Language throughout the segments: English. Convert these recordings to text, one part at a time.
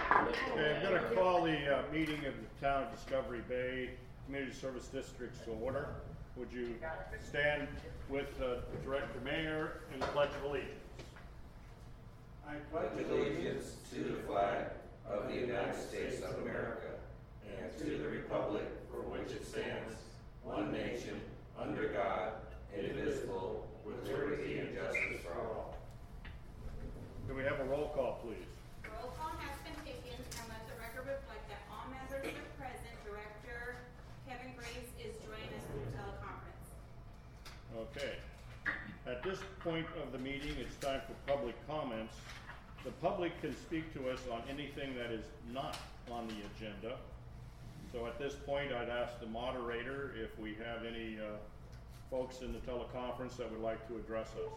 Okay, I'm going to call the meeting of the Town of Discovery Bay Community Service Districts to order. Would you stand with Director Mayer and the Pledge of Allegiance? I pledge allegiance to the flag of the United States of America and to the republic for which it stands, one nation, under God, indivisible, with liberty and justice for all. Can we have a roll call, please? Roll call has been taken, and let the record reflect that all members are present. Director Kevin Graves is joining us through teleconference. Okay. At this point of the meeting, it's time for public comments. The public can speak to us on anything that is not on the agenda. So at this point, I'd ask the moderator if we have any folks in the teleconference that would like to address us.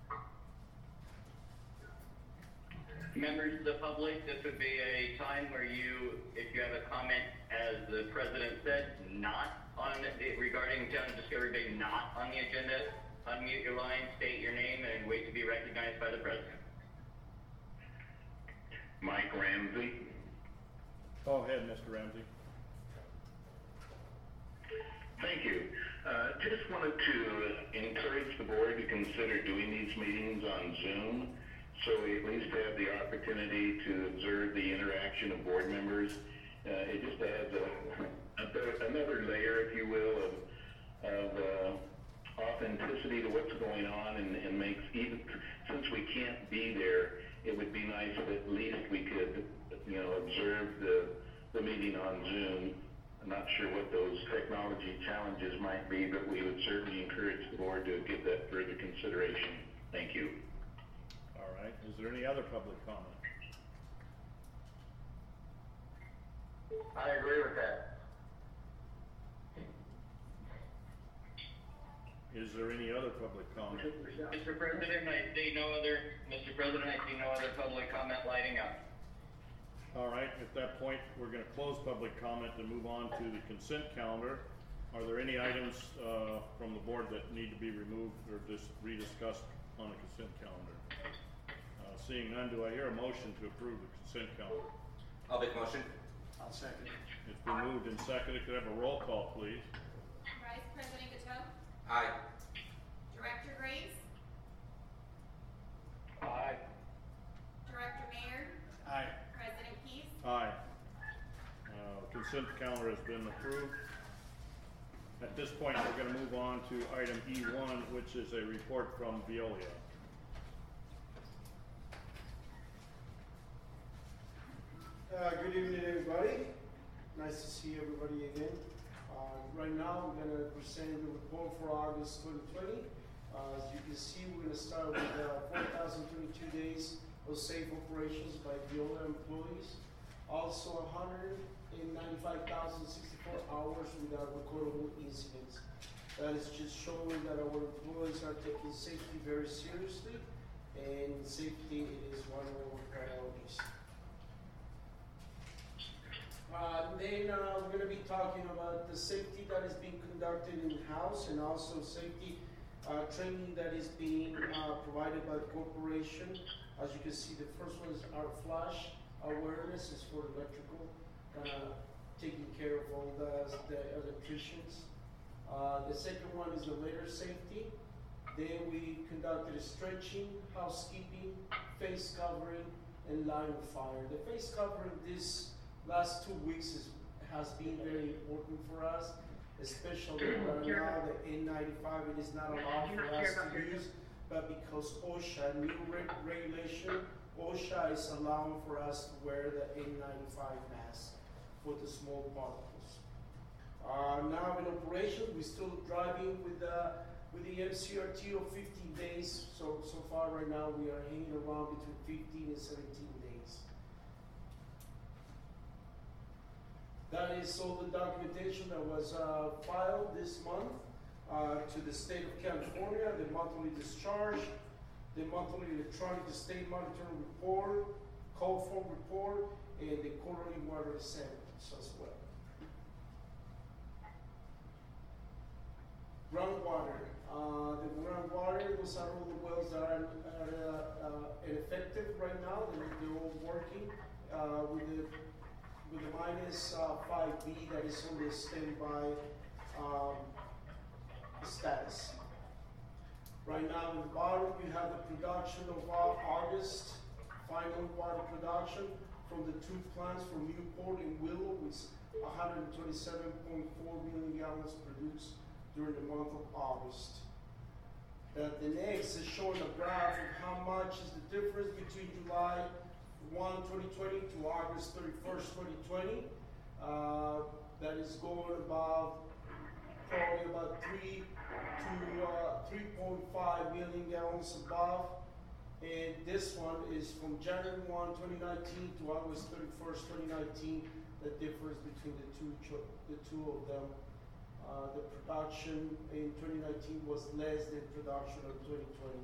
Members of the public, this would be a time where you, if you have a comment, as the president said, not on regarding Town of Discovery Bay, not on the agenda, unmute your line, state your name, and wait to be recognized by the president. Mike Ramsey. Go ahead, Mr. Ramsey. Thank you. Just wanted to encourage the board to consider doing these meetings on Zoom, so we at least have the opportunity to observe the interaction of board members. It just adds another layer, if you will, of authenticity to what's going on, and makes, even since we can't be there, it would be nice if at least we could, observe the meeting on Zoom. I'm not sure what those technology challenges might be, but we would certainly encourage the board to give that further consideration. Thank you. All right. Is there any other public comment? I agree with that. Is there any other public comment? Mr. President, I see no other public comment lighting up. All right, at that point, we're going to close public comment and move on to the consent calendar. Are there any items from the board that need to be removed or just rediscussed on the consent calendar? Seeing none, do I hear a motion to approve the consent calendar? I'll make a motion. I'll second. It's been moved and seconded. Could I have a roll call, please? Vice President Gateau? Aye. Director Graves? Aye. Director Mayer? Aye. President Keith? Aye. Consent calendar has been approved. At this point, we're going to move on to item E1, which is a report from Veolia. Good evening, everybody. Nice to see everybody again. Right now, we're going to present the report for August 2020. As you can see, we're going to start with 4,022 days of safe operations by Veolia employees. Also, 195,064 hours without recordable incidents. That is just showing that our employees are taking safety very seriously, and safety is one of our priorities. Then we're going to be talking about the safety that is being conducted in-house, and also safety training that is being provided by the corporation. As you can see, the first one is our flash awareness, is for electrical, taking care of all the electricians. The second one is the ladder safety. Then we conducted stretching, housekeeping, face covering, and line of fire. The face covering this last 2 weeks has been very important for us, especially right now the N95, it is not allowed for us to use, but because OSHA, new regulation, OSHA is allowing for us to wear the N95 mask for the small particles. Now in operation, we're still driving with the MCRT of 15 days. So far right now we are hanging around between 15 and 17 days. That is all the documentation that was filed this month to the state of California, the monthly discharge, the monthly electronic state monitoring report, call form report, and the quarterly water samples as well. Groundwater. The groundwater, those are all the wells that are ineffective right now. They're all working with the minus 5B that is on the standby status. Right now, in the bottom, you have the production of August, final water production from the two plants from Newport and Willow, with 127.4 million gallons produced during the month of August. The next is showing a graph of how much is the difference between July 1, 2020 to August 31st, 2020. That is going about probably about 3 to 3.5 million gallons above. And this one is from January 1, 2019 to August 31st, 2019. The difference between the two of them. The production in 2019 was less than production of 2020.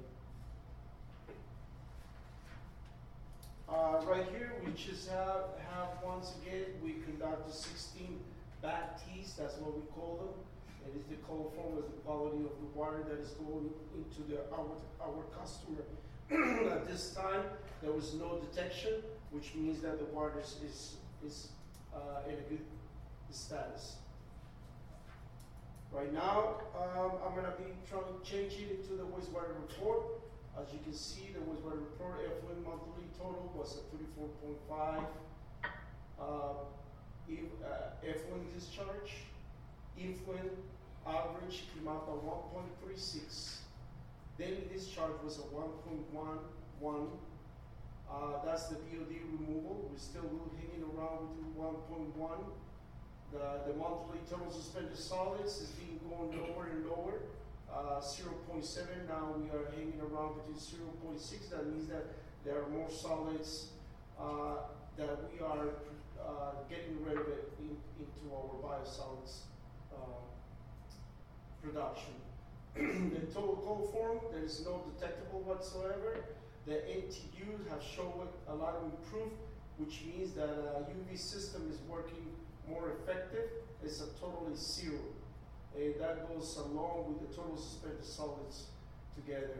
Right here, we just have once again, we conducted 16 back tests, that's what we call them. It is the coliform as the quality of the water that is going into our customer. At this time, there was no detection, which means that the water is in a good status. Right now, I'm going to be trying to change it into the wastewater report. As you can see, the wastewater report effluent monthly total was at 34.5. Effluent discharge, influent average came out at 1.36. Daily discharge was at 1.11. That's the BOD removal. We're still hanging around with 1.1. The monthly total suspended solids is being going lower and lower. 0.7. Now we are hanging around between 0.6. That means that there are more solids that we are getting rid of it into our biosolids production. The total coliform, there is no detectable whatsoever. The NTUs have shown a lot of improvement, which means that UV system is working more effective. It's a totally zero. And that goes along with the total suspended solids together.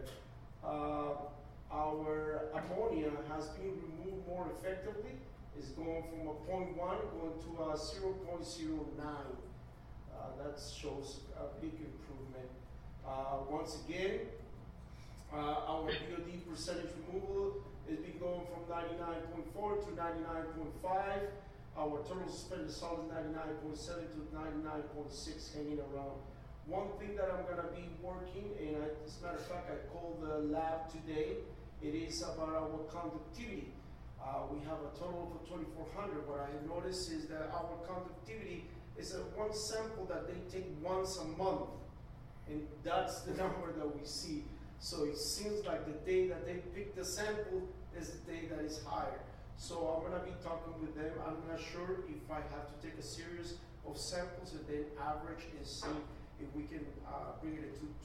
Our ammonia has been removed more effectively. It's going from a 0.1 going to a 0.09. That shows a big improvement. Once again, our BOD percentage removal has been going from 99.4 to 99.5. Our total suspended solid 99.7 to 99.6, hanging around. One thing that I'm going to be working, and as a matter of fact, I called the lab today. It is about our conductivity. We have a total of 2,400. What I have noticed is that our conductivity is one sample that they take once a month, and that's the number that we see. So it seems like the day that they pick the sample is the day that is higher. So I'm going to be talking with them. I'm not sure if I have to take a series of samples and then average and see if we can bring it to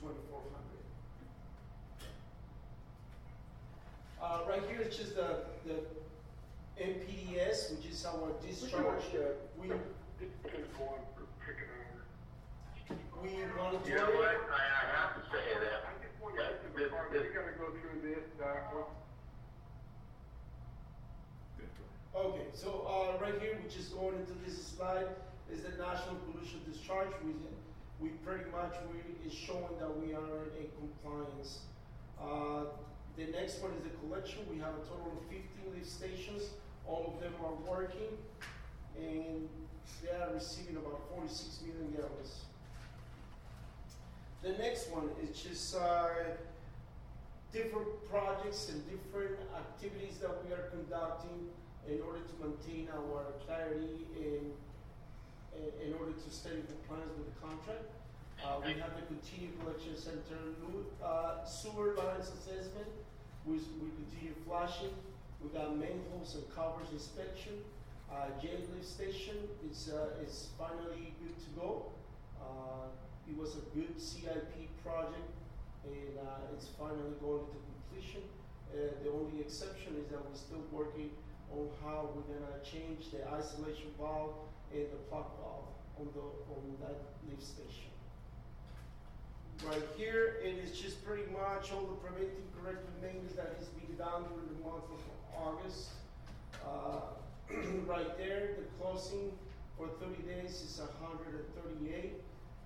2,400. Right here is just the MPDS, which is our discharge. We want to You know what? I have to say that. We gotta go through this, Okay, so right here, which is going into this slide, is the national pollution discharge. We pretty much is showing that we are in compliance. The next one is the collection. We have a total of 15 lift stations. All of them are working, and they are receiving about 46 million gallons. The next one is just different projects and different activities that we are conducting in order to maintain our clarity and in order to stay in compliance with the contract. We have the continued collection center sewer lines assessment. We continue flushing. We got manholes and covers inspection. Jail lift station is finally good to go. It was a good CIP project, and it's finally going into completion. The only exception is that we're still working on how we're gonna change the isolation valve and the plug valve on that lift station. Right here, it is just pretty much all the preventive corrective maintenance that is being done during the month of August. Right there, the closing for 30 days is 138.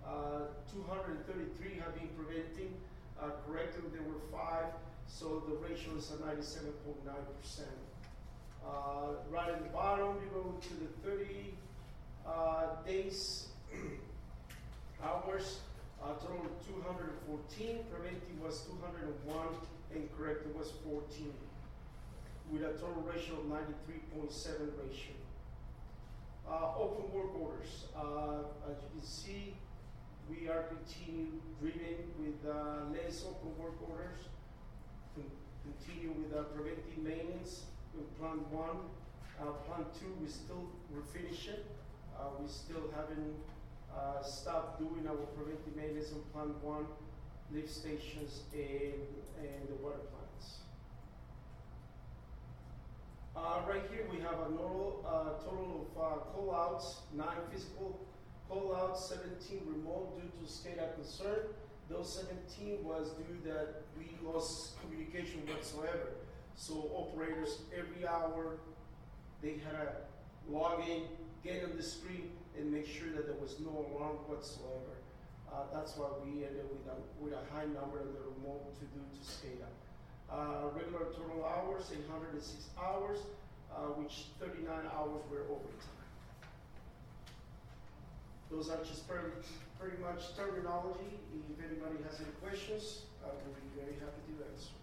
233 have been preventing. Corrective, there were 5, so the ratio is at 97.9%. Right at the bottom, you go to the 30 days, hours, total 214, preventive was 201, and corrective was 14, with a total ratio of 93.7 ratio. Open work orders, as you can see, we are continuing driven with less open work orders, continue with preventive maintenance with Plan 1. Plan 2, we're finishing. We still haven't stopped doing our preventive maintenance on Plan 1, lift stations, and the water plants. Right here we have a total of call-outs, 9 physical call-outs, 17 remote due to SCADA concern. Those 17 was due that we lost communication whatsoever. So operators, every hour, they had to log in, get on the screen, and make sure that there was no alarm whatsoever. That's why we ended with a high number of the remote to do to SCADA. Regular total hours, 806 hours, which 39 hours were overtime. Those are just pretty much terminology. If anybody has any questions, I will be very happy to answer.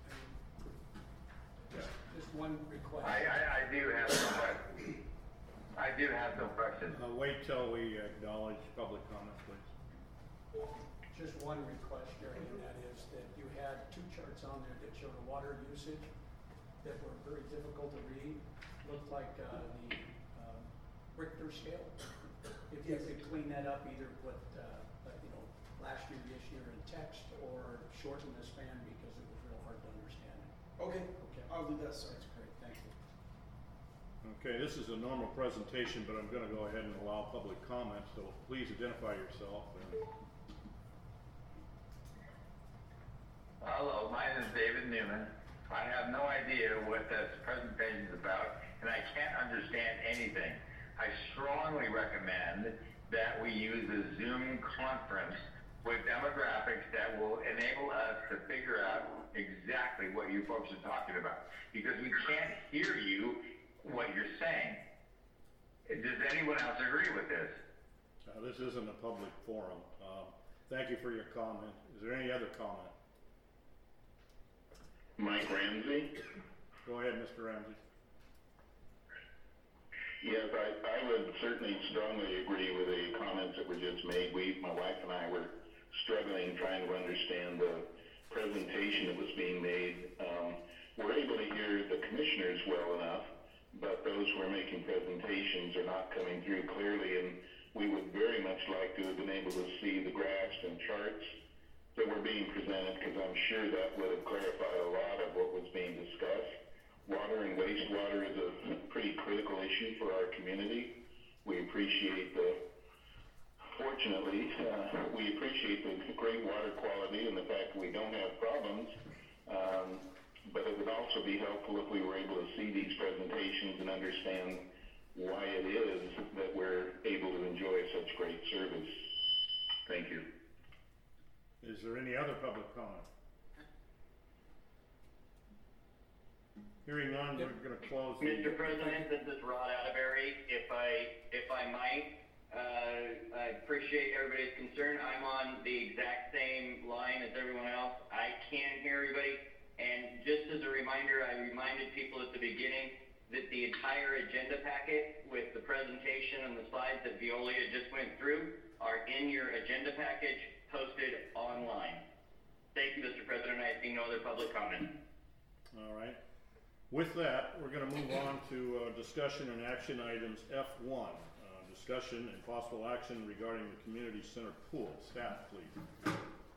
Just one request. I do have some questions. I do have some questions. Wait till we acknowledge public comments, please. Just one request, Jerry, and that is that you had 2 charts on there that showed the water usage that were very difficult to read. Looked like the Richter scale. If you could clean that up, either put last year, this year in text, or shorten the span because it was real hard to understand. Okay, Okay. I'll do that, sir. That's great, thank you. Okay, this is a normal presentation, but I'm going to go ahead and allow public comment, so please identify yourself. Hello, my name is David Newman. I have no idea what this presentation is about, and I can't understand anything. I strongly recommend that we use a Zoom conference with demographics that will enable us to figure out exactly what you folks are talking about, because we can't hear you what you're saying. Does anyone else agree with this? This isn't a public forum. Thank you for your comment. Is there any other comment? Mike Ramsey. Go ahead, Mr. Ramsey. Yes, I would certainly strongly agree with the comments that were just made. My wife and I were struggling trying to understand the presentation that was being made. We're able to hear the commissioners well enough, but those who are making presentations are not coming through clearly, and we would very much like to have been able to see the graphs and charts that were being presented, because I'm sure that would have clarified a lot of what was being discussed. Water and wastewater is a pretty critical issue for our community. We appreciate fortunately, we appreciate the great water quality and the fact that we don't have problems. But it would also be helpful if we were able to see these presentations and understand why it is that we're able to enjoy such great service. Thank you. Is there any other public comment? Hearing none, we're going to close. Mr. President, this is Rod Atterbury. If I might, I appreciate everybody's concern. I'm on the exact same line as everyone else. I can hear everybody. And just as a reminder, I reminded people at the beginning that the entire agenda packet with the presentation and the slides that Veolia just went through are in your agenda package posted online. Thank you, Mr. President. I see no other public comment. All right. With that, we're going to move on to discussion and action items F1. Discussion and possible action regarding the community center pool. Staff, please.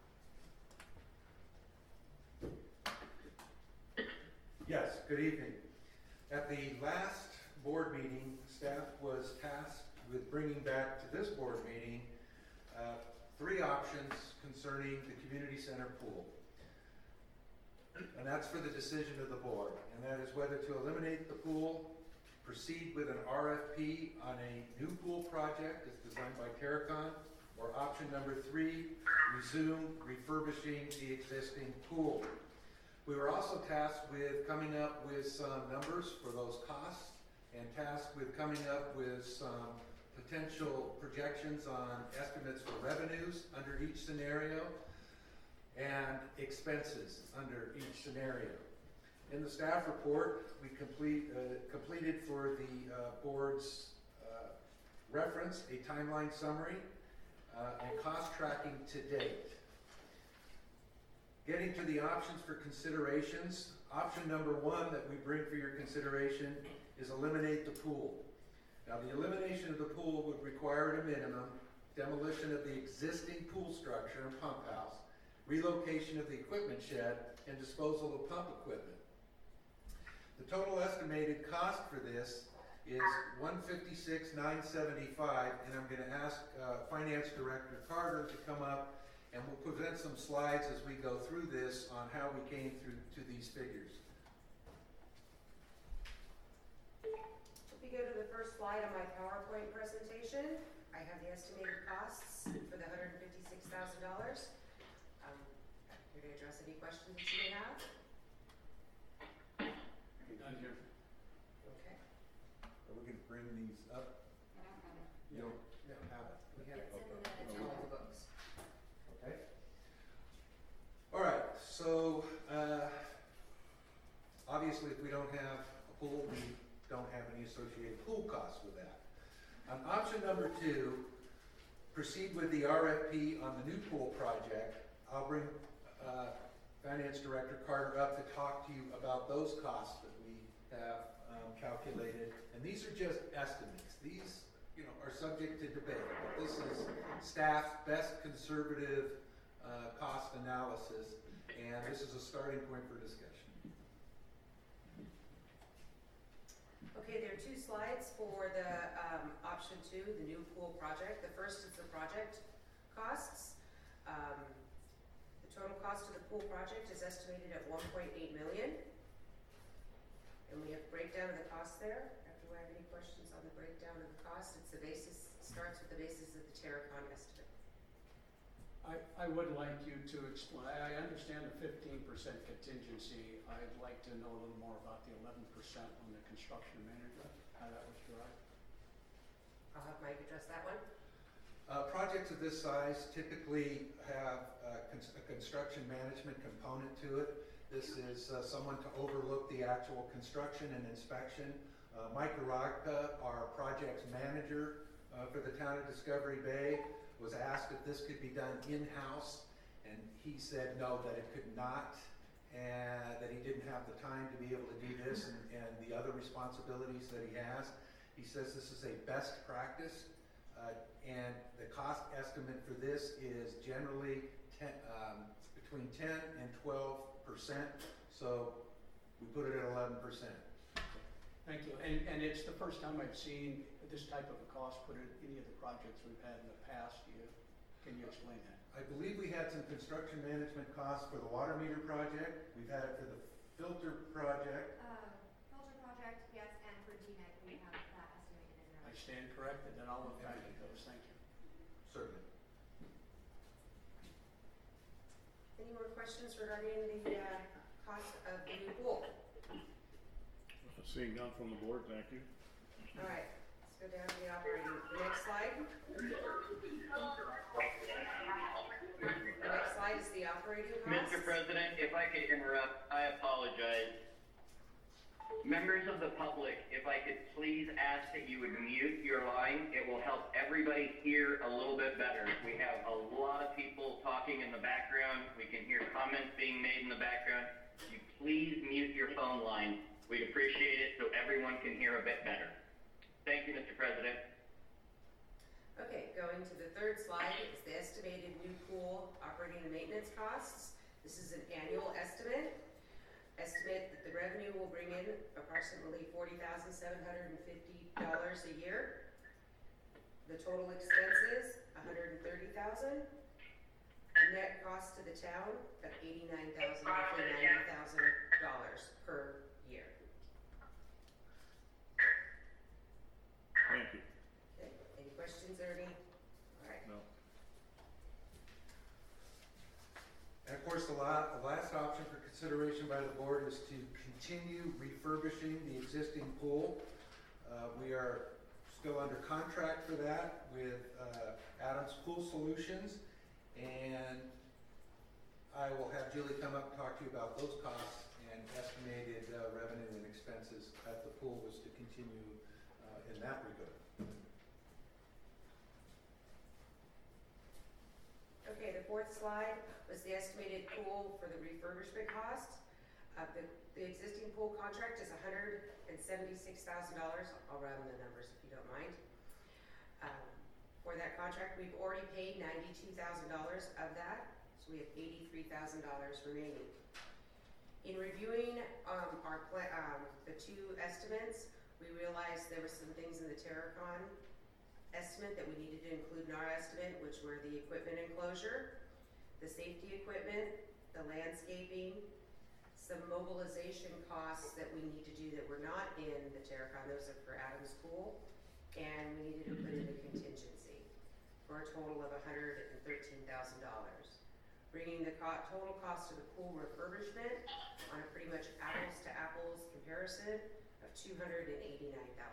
Yes, good evening. At the last board meeting, staff was tasked with bringing back to this board meeting three options concerning the community center pool. And that's for the decision of the board. And that is whether to eliminate the pool, proceed with an RFP on a new pool project as designed by Terracon, or option number 3, resume refurbishing the existing pool. We were also tasked with coming up with some numbers for those costs and tasked with coming up with some potential projections on estimates for revenues under each scenario and expenses under each scenario. In the staff report, we completed for the board's reference a timeline summary and cost tracking to date. Getting to the options for considerations, option number 1 that we bring for your consideration is eliminate the pool. Now, the elimination of the pool would require at a minimum demolition of the existing pool structure and pump house, relocation of the equipment shed, and disposal of pump equipment. The total estimated cost for this is $156,975, and I'm going to ask Finance Director Carter to come up, and we'll present some slides as we go through this on how we came through to these figures. If you go to the first slide on my PowerPoint presentation, I have the estimated costs for the $156,000. I'm here to address any questions you may have. Done here. Okay. Are we going to bring these up? You don't have it. We have it in all the books. Okay. All right. So obviously, if we don't have a pool, we don't have any associated pool costs with that. On option number 2, proceed with the RFP on the new pool project. I'll bring Finance Director Carter up to talk to you about those costs that we have calculated. And these are just estimates. These, are subject to debate. But this is staff's best conservative cost analysis, and this is a starting point for discussion. Okay, there are 2 slides for the option 2, the new pool project. The first is the project costs. The total cost of the pool project is estimated at $1.8 million. And we have breakdown of the cost there. Do I have any questions on the breakdown of the cost? It's the basis, starts with the basis of the Terracon estimate. I would like you to explain, I understand the 15% contingency. I'd like to know a little more about the 11% on the construction management, how that was derived. I'll have Mike address that one. Projects of this size typically have a construction management component to it. This is someone to overlook the actual construction and inspection. Mike Aragta, our projects manager for the town of Discovery Bay, was asked if this could be done in-house, and he said no, that it could not, and that he didn't have the time to be able to do this and the other responsibilities that he has. He says this is a best practice, and the cost estimate for this is generally between 10 and 12%, so we put it at 11%. Thank you. And it's the first time I've seen this type of a cost put in any of the projects we've had in the past. Can you explain that? I believe we had some construction management costs for the water meter project. We've had it for the filter project. Filter project, yes, and for DNET, we have that estimated in there. I stand corrected, and I'll look back at those. Thank you. Certainly. Any more questions regarding the cost of the new pool? Seeing none from the board, thank you. All right, let's go down to the operating. The next slide. The next slide is the operating costs. Mr. President, if I could interrupt, I apologize. Members of the public, if I could please ask that you would mute your line. It will help everybody hear a little bit better. We have a lot of people talking in the background. We can hear comments being made in the background. Could you please mute your phone line? We'd appreciate it so everyone can hear a bit better. Thank you, Mr. President. Okay, going to the third slide is the estimated new pool operating and maintenance costs. This is an annual estimate. Estimate that the revenue will bring in approximately $40,750 a year. The total expenses, $130,000. Net cost to the town of $89,000, roughly $90,000 per year. Thank you. Okay, any questions, Ernie? All right. No. And of course, the last option for consideration by the board is to continue refurbishing the existing pool. We are still under contract for that with Adams Pool Solutions, and I will have Julie come up and talk to you about those costs and estimated revenue and expenses at the pool was to continue in that regard. Okay, the fourth slide was the estimated pool for the refurbishment cost. The existing pool contract is $176,000. I'll round the numbers if you don't mind. For that contract, we've already paid $92,000 of that, so we have $83,000 remaining. In reviewing the two estimates, we realized there were some things in the Terracon estimate that we needed to include in our estimate, which were the equipment enclosure, the safety equipment, the landscaping, some mobilization costs that we need to do that were not in the Terracon, those are for Adams Pool, and we needed to put in a contingency for a total of $113,000, bringing the total cost of the pool refurbishment on a pretty much apples to apples comparison of $289,000.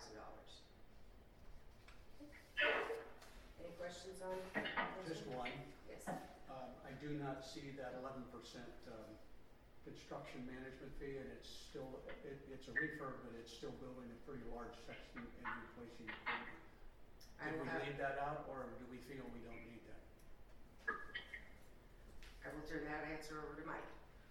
Any questions on this? Just one. Yes. I do not see that 11% construction management fee, and it's still, it's a refurb, but it's still building a pretty large section and replacing equipment. Did we leave that out, or do we feel we don't need that? I will turn that answer over to Mike.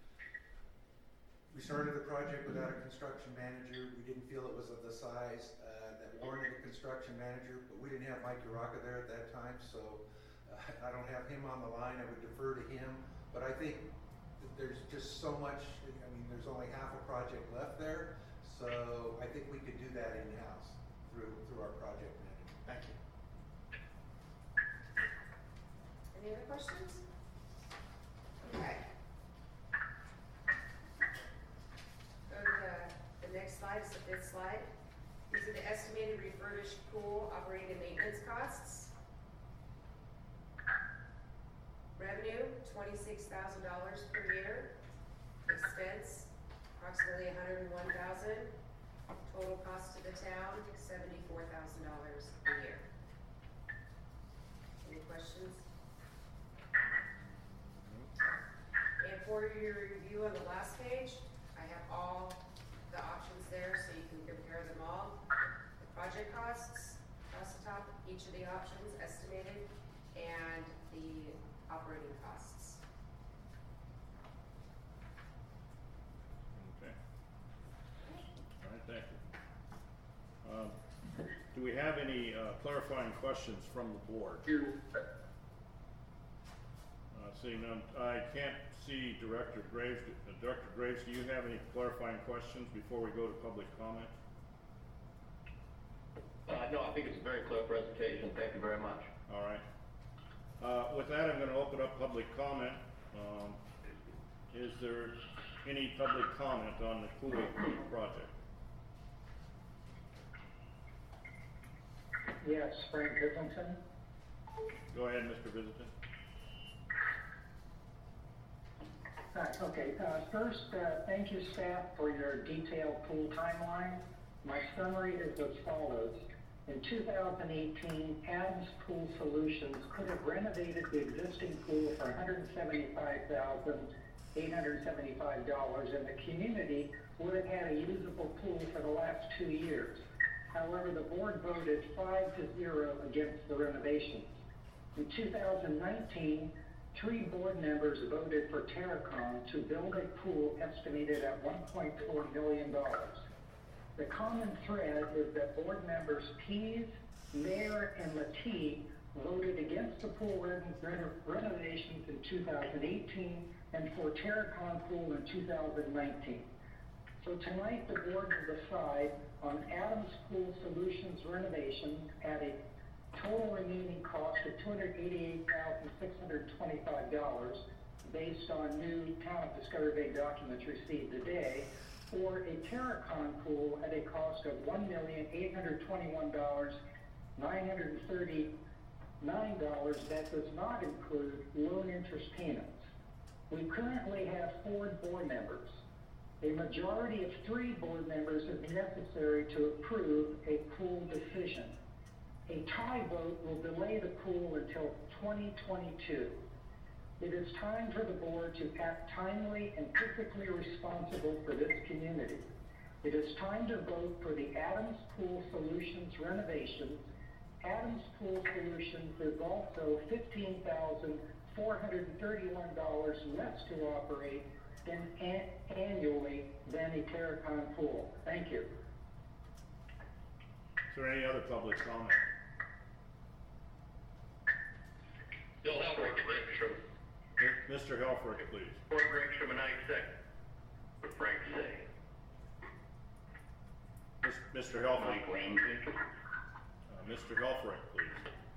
We started the project without a construction manager. We didn't feel it was of the size that warranted a construction manager, but we didn't have Mike Uraka there at that time, so I don't have him on the line. I would defer to him, but I think that there's just so much, I mean, there's only half a project left there, so I think we could do that in-house through our project manager. Thank you. Any other questions? Okay. Go to the next slide, it's the fifth slide. These are the estimated refurbished pool operating and maintenance costs. Revenue, $26,000 per year. Expense, approximately $101,000. Total cost to the town, $74,000 a year. Any questions? And for your review on the last page, I have all the options there so you can compare them all. The project costs, across the top, each of the options estimated, and the operating costs. Okay. All right, thank you. Do we have any clarifying questions from the board? Seeing none, I can't see Director Graves. Director Graves, do you have any clarifying questions before we go to public comment? No, I think it's a very clear presentation. Thank you very much. All right. With that, I'm going to open up public comment. Is there any public comment on the pool project? Yes, Frank Islington. Go ahead, Mr. Visitant. Hi, okay. First, thank you, staff, for your detailed pool timeline. My summary is as follows. In 2018, Adams Pool Solutions could have renovated the existing pool for $175,875, and the community would have had a usable pool for the last 2 years. However, the board voted 5-0 against the renovations. In 2019, 3 board members voted for Terracon to build a pool estimated at $1.4 million. The common thread is that board members Pease, Mayer, and Matee voted against the pool renovations in 2018 and for Terracon pool in 2019. So tonight the board will decide on Adams Pool Solutions renovations at a Total remaining cost of $288,625 based on new Town of Discovery Bay documents received today, or a Terracon pool at a cost of $1,821,939 that does not include loan interest payments. We currently have 4 board members. A majority of 3 board members is necessary to approve a pool decision. A tie vote will delay the pool until 2022. It is time for the board to act timely and fiscally responsible for this community. It is time to vote for the Adams Pool Solutions renovations. Adams Pool Solutions is also $15,431 less to operate than annually than a Terracon pool. Thank you. Is there any other public comment? Bill Helfrich, Bergstrom. Mr. Helfrich, please. Fort Bergstrom, and I second what Frank say. Mr. Helfrich. Mike Ramsey. Mr. Helfrich, please.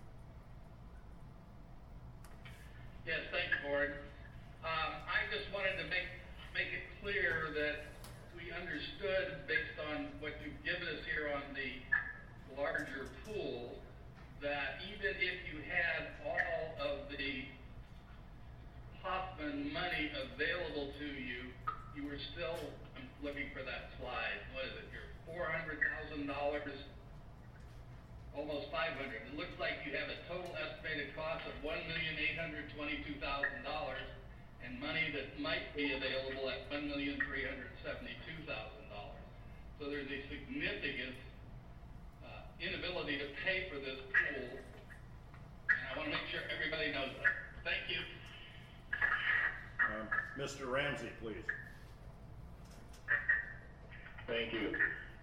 Yes, thanks, Board. I just wanted to make it clear that we understood, based on what you've given us here on the larger pool, that even if you had all of the Hoffman money available to you, you were still, I'm looking for that slide, what is it, your $400,000, almost $500,000. It looks like you have a total estimated cost of $1,822,000 and money that might be available at $1,372,000. So there's a significant inability to pay for this pool, and I want to make sure everybody knows that. Thank you. Mr. Ramsey, please. Thank you.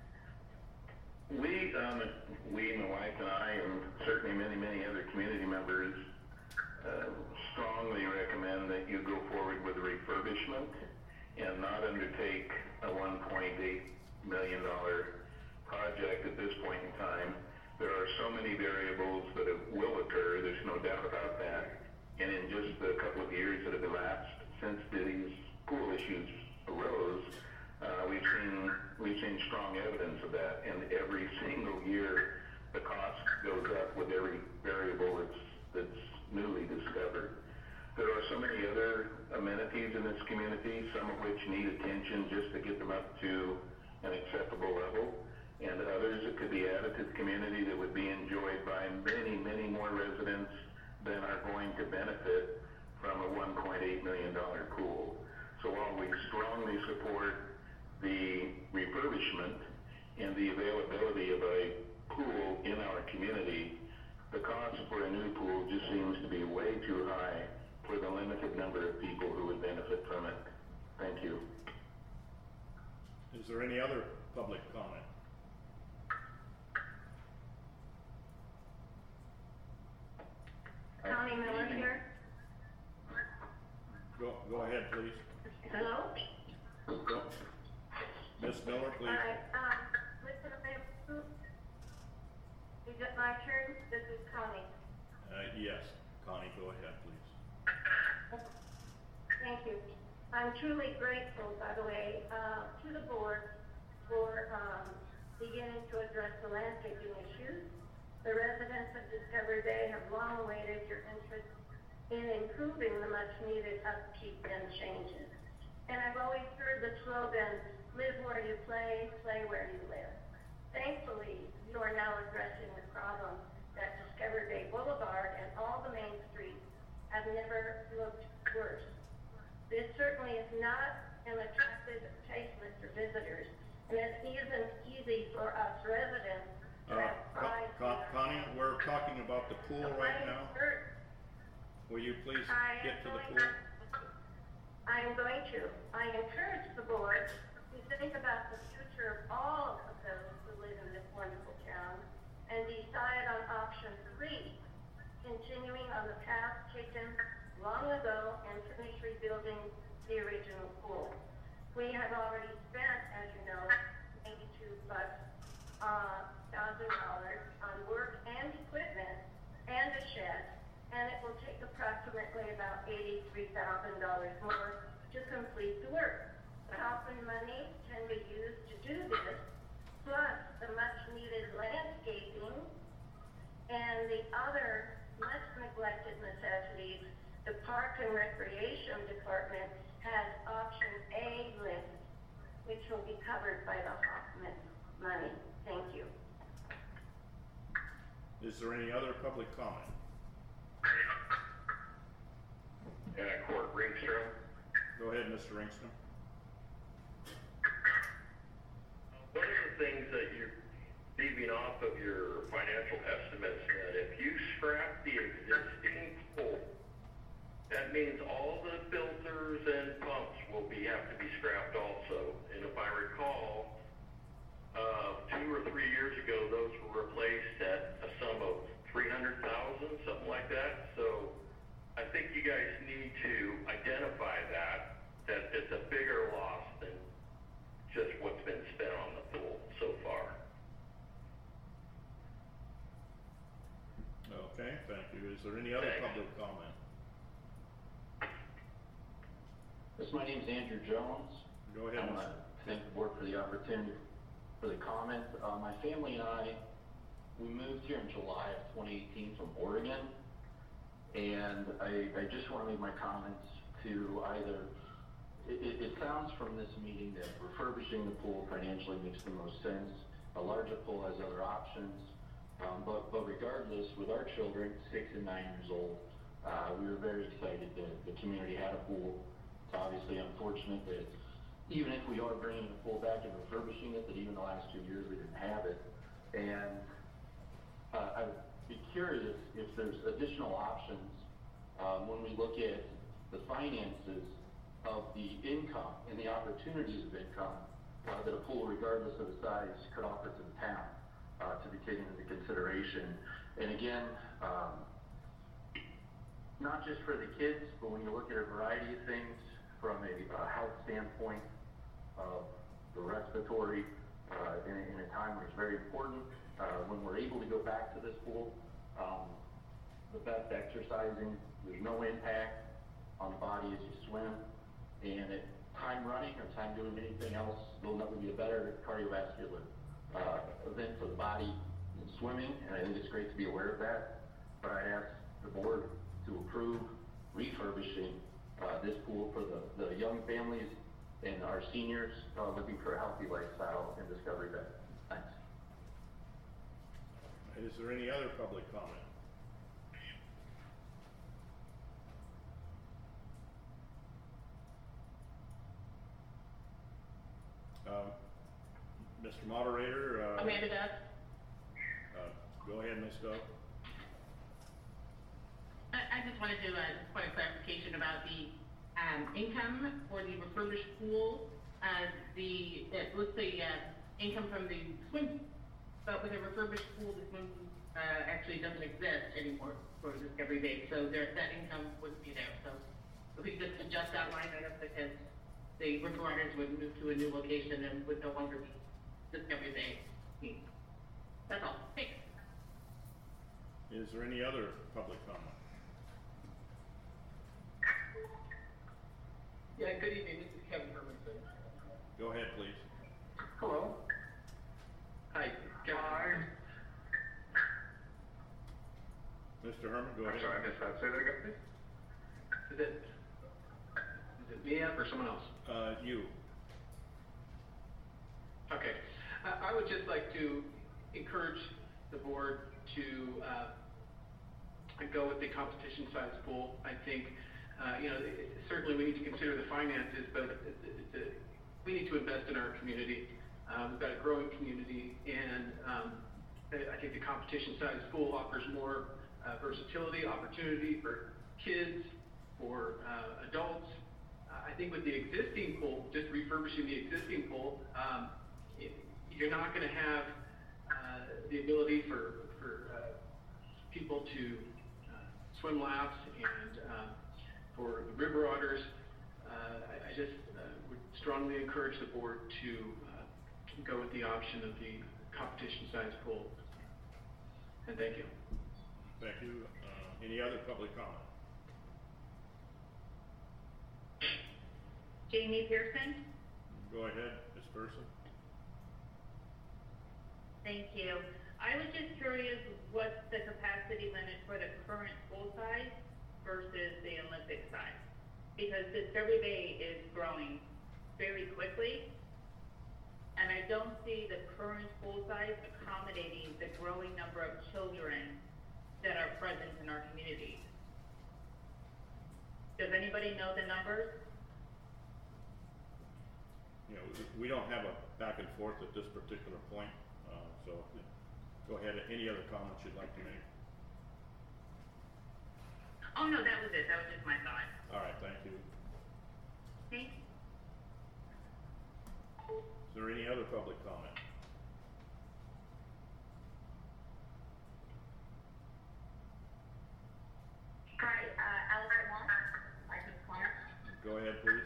We, my wife and I, and certainly many other community members, strongly recommend that you go forward with a refurbishment and not undertake a $1.8 million project at this point in time. There are so many variables that will occur, there's no doubt about that. And in just a couple of years that have elapsed since these pool issues arose, we've seen strong evidence of that. And every single year, the cost goes up with every variable that's newly discovered. There are so many other amenities in this community, some of which need attention just to get them up to an acceptable level, and others that could be added to the community that would be enjoyed by many more residents than are going to benefit from a $1.8 million pool. So while we strongly support the refurbishment and the availability of a pool in our community, the cost for a new pool just seems to be way too high for the limited number of people who would benefit from it. Thank you. Is there any other public comment? Connie Miller here. Go ahead, please. Hello? Go. Ms. Miller, please. All right, listen, is it my turn? This is Connie. Yes, Connie, go ahead, please. Thank you. I'm truly grateful, by the way, to the board for beginning to address the landscaping issues. The residents of Discovery Bay have long awaited your interest in improving the much-needed upkeep and changes. And I've always heard the slogan, live where you play where you live. Thankfully, you are now addressing the problem that Discovery Bay Boulevard and all the main streets have never looked worse. This certainly is not an attractive placement for visitors, and it isn't easy for us residents to have pride. Connie, we're talking about the pool right now. Will you please get to the pool? I am going to. I encourage the board to think about the future of all of those who live in this wonderful town and decide on option 3, continuing on the path taken long ago and finish rebuilding the original pool. We have already spent, as you know, $82,000 on work and equipment shed, and it will take approximately about $83,000 more to complete the work. The Hoffman money can be used to do this, plus the much-needed landscaping and the other much neglected necessities. The Park and Recreation Department has option A list, which will be covered by the Hoffman money. Thank you. Is there any other public comment? Court Ringstrom. Go ahead, Mr. Ringstrom. One of the things that you're leaving off of your financial estimates, that if you scrap the existing pool, that means all the filters and pumps will have to be scrapped also. And if I recall, 2 or 3 years ago, those were replaced at a sum of $300,000, something like that. So I think you guys need to identify that it's a bigger loss than just what's been spent on the pool so far. Okay, thank you. Is there any other public comment? Yes, my name is Andrew Jones. Go ahead. I want to thank the board for the opportunity for the comment. My family and I, we moved here in July of 2018 from Oregon, and I just want to make my comments to either, it sounds from this meeting that refurbishing the pool financially makes the most sense. A larger pool has other options, but regardless, with our children, 6 and 9 years old, we were very excited that the community had a pool. It's obviously unfortunate that even if we are bringing the pool back and refurbishing it, that even the last 2 years we didn't have it. And I would be curious if there's additional options when we look at the finances of the income and the opportunities of income that a pool, regardless of the size, could offer to the town to be taken into consideration. And again, not just for the kids, but when you look at a variety of things from a health standpoint, the respiratory, in a time where it's very important, when we're able to go back to this pool, the best exercising, there's no impact on the body as you swim, and at time running or time doing anything else, there'll never be a better cardiovascular event for the body than swimming, and I think it's great to be aware of that. But I'd ask the board to approve refurbishing this pool for the young families and our seniors looking for a healthy lifestyle in Discovery Bay. Thanks. Is there any other public comment? Mr. Moderator. Amanda Duff. Go ahead, Ms. Duff. I just wanted to point a clarification about the income for the refurbished pool. It looks the income from the swim, but with a refurbished pool, the swim actually doesn't exist anymore for Discovery Bay, so that income wouldn't be there. So if we could just adjust that line item, because the river runners would move to a new location and would no longer be Discovery Bay. That's all. Thanks. Is there any other public comment? Yeah, good evening. This is Kevin Hermanson. Go ahead, please. Hello. Hi, Kevin. Mr. Herman, go ahead. I'm sorry, I missed that. Say that again, please. Is it me or someone else? You. Okay. I would just like to encourage the board to go with the competition size pool. I think, certainly we need to consider the finances, but we need to invest in our community. We've got a growing community, and I think the competition size pool offers more versatility, opportunity for kids, for adults. I think with the existing pool, just refurbishing the existing pool, you're not going to have the ability for people to swim laps and for the river otters. I just would strongly encourage the board to go with the option of the competition size pool. And thank you. Thank you. Any other public comment? Jamie Pearson. Go ahead, Ms. Person. Thank you. I was just curious, what's the capacity limit for the current pool size versus the Olympic size? Because Discovery Bay is growing very quickly, and I don't see the current pool size accommodating the growing number of children that are present in our community. Does anybody know the numbers? You know, we don't have a back and forth at this particular point, so go ahead. Any other comments you'd like to make? Oh, no, that was it. That was just my thought. All right, thank you. Thanks. Is there any other public comment? Hi, Allison Wong. I can comment. Go ahead, please.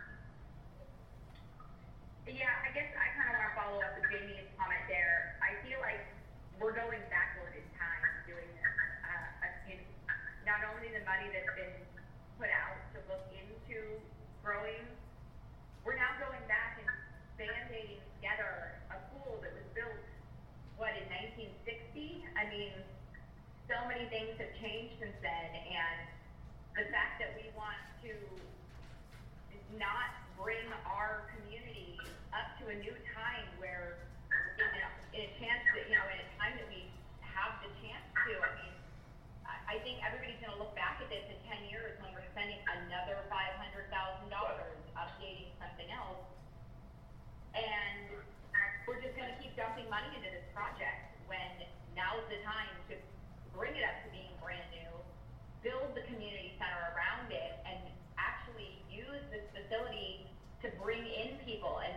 Yeah, I guess I kind of want to follow up with Jamie's comment there. I feel like we're going backward in time doing this. Not only the money that's been put out to look into growing, we're now going back and band-aiding together a pool that was built, what, in 1960? I mean, so many things have changed since then, and the fact that we want to not bring our community up to a new time where, in a chance that, in a time that we have the chance to, I mean, I think everybody's going to look back at this in 10 years when we're spending another $500,000 updating something else, and we're just going to keep dumping money into this project when now's the time to bring it up to being brand new, build the community center around it, and actually use this facility to bring in people. And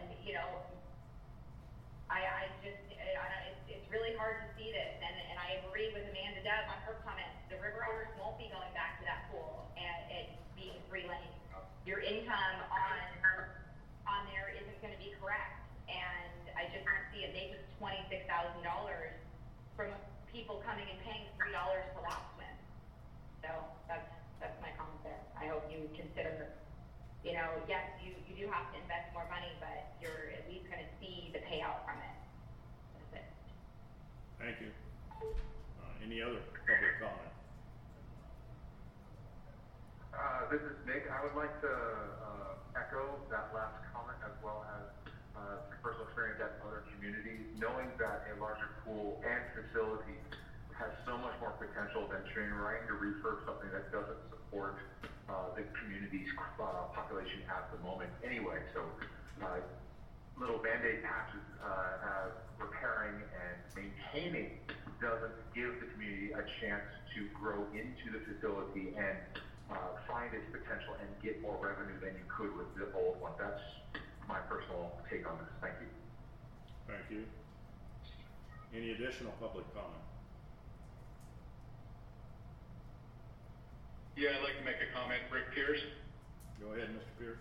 it's really hard to see this, and I agree with Amanda Dove on her comments. The river owners won't be going back to that pool and it being 3 lanes. Your income on there isn't going to be correct, and I just don't see it making $26,000 from people coming and paying $3 to lap swim. So that's my comment there. I hope you consider, yes, you do have to invest more money, but you're at least going to see the payout from it. That's it. Thank you. Any other public comment? This is Nick. I would like to echo that last comment, as well as personal experience at other communities, knowing that a larger pool and facility has so much more potential than trying to refurb something that doesn't support the community's population at the moment anyway. So little Band-Aid patches repairing and maintaining doesn't give the community a chance to grow into the facility and find its potential and get more revenue than you could with the old one. That's my personal take on this. Thank you. Thank you. Any additional public comment? Yeah, I'd like to make a comment. Rick Pierce. Go ahead, Mr. Pierce.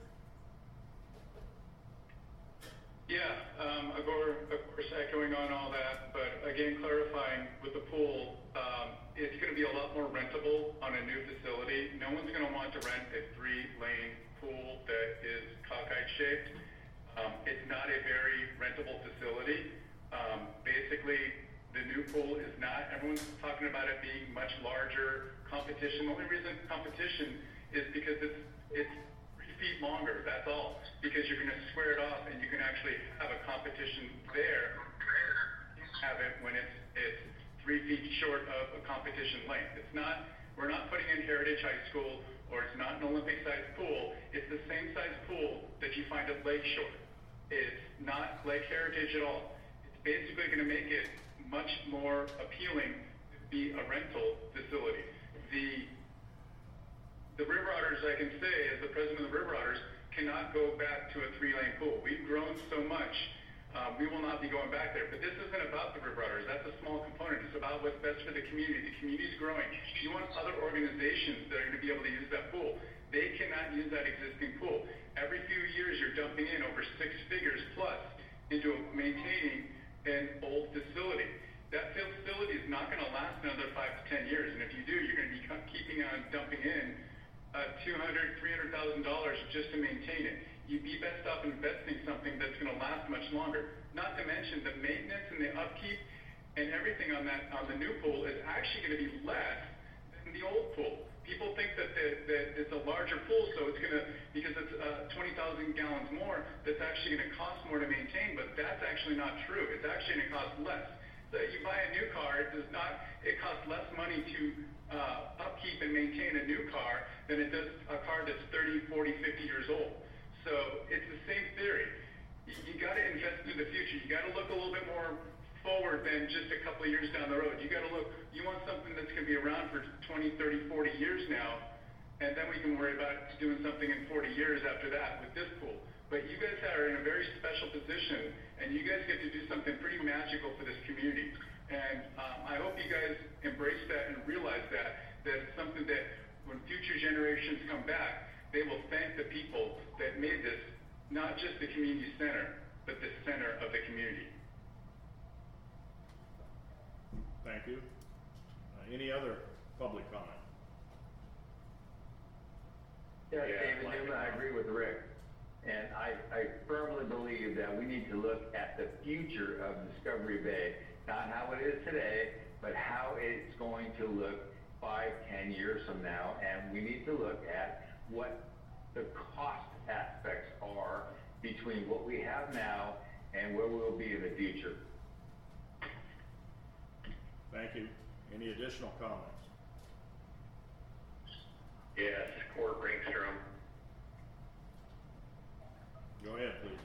Yeah, of course, echoing on all that, but again, clarifying with the pool, it's going to be a lot more rentable on a new facility. No one's going to want to rent a 3-lane pool that is cockeyed shaped. It's not a very rentable facility. Basically, the new pool is not, everyone's talking about it being much larger competition. The only reason competition is because it's 3 feet longer, that's all. Because you're going to square it off and you can actually have a competition there, have it when it's 3 feet short of a competition length. We're not putting in Heritage High School, or it's not an Olympic-sized pool. It's the same size pool that you find at Lakeshore. It's not Lake Heritage at all. It's basically going to make it much more appealing to be a rental facility. The River Otters, I can say, as the president of the River Otters, cannot go back to a 3-lane pool. We've grown so much, we will not be going back there. But this isn't about the River Otters. That's a small component. It's about what's best for the community. The community's growing. You want other organizations that are going to be able to use that pool. They cannot use that existing pool. Every few years, you're dumping in over 6 figures plus into maintaining an old facility. That facility is not going to last another 5 to 10 years. And if you do, you're going to keep thinking on dumping in $200,000, $300,000 just to maintain it. You'd be best off investing something that's going to last much longer. Not to mention the maintenance and the upkeep and everything on the new pool is actually going to be less than the old pool. People think that it's a larger pool, so it's going to, because it's 20,000 gallons more, that's actually going to cost more to maintain, but that's actually not true. It's actually going to cost less. So you buy a new car, it costs less money to upkeep and maintain a new car than it does a car that's 30, 40, 50 years old. So it's the same theory. You got to invest in the future. You got to look a little bit more forward than just a couple of years down the road. You got to look, you want something that's going to be around for 20, 30, 40 years now, and then we can worry about doing something in 40 years after that with this pool. But you guys are in a very special position, and you guys get to do something pretty magical for this community. And I hope you guys embrace that and realize that it's something that when future generations come back, they will thank the people that made this not just the community center, but the center of the community. Thank you. Any other public comment? Yeah, David Newman, I agree with Rick. And I firmly believe that we need to look at the future of Discovery Bay, not how it is today, but how it's going to look 5, 10 years from now. And we need to look at what the cost aspects are between what we have now and where we'll be in the future. Thank you. Any additional comments? Yes, Court Ringstrom. Go ahead, please.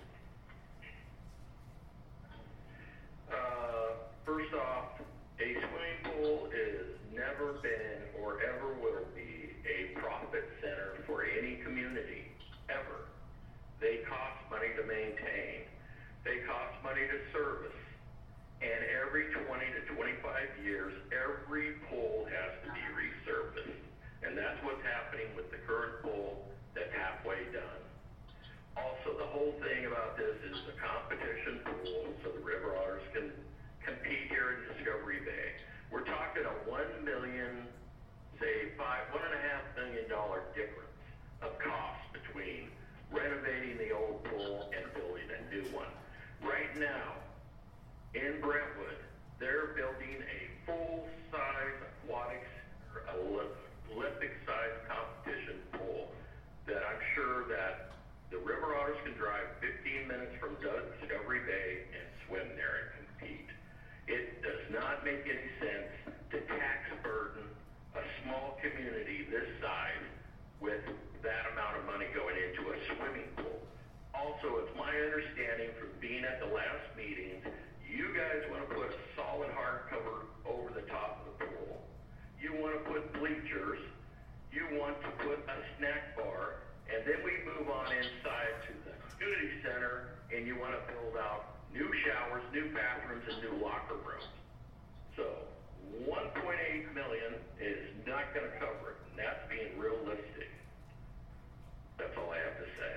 First off, a swimming pool is never been or ever will be a profit center for any community, ever. They cost money to maintain. They cost money to service. And every 20 to 25 years, every pool has to be resurfaced. And that's what's happening with the current pool that's halfway done. Also, the whole thing about this is the competition pool, so the river otters can compete here in Discovery Bay. We're talking a $1 million, say $1.5 million difference of cost between renovating the old pool and building a new one. Right now, in Brentwood, they're building a full-size aquatics, Olympic-sized competition pool that I'm sure that the river otters can drive 15 minutes from Discovery Bay and swim there and compete. It does not make any sense to tax burden a small community this size with that amount of money going into a swimming pool. Also, it's my understanding from being at the last meetings, you guys want to put a solid hardcover over the top of the pool. You want to put bleachers. You want to put a snack bar. And then we move on inside to the community center, and you want to build out new showers, new bathrooms, and new locker rooms. So $1.8 million is not going to cover it, and that's being realistic. That's all I have to say.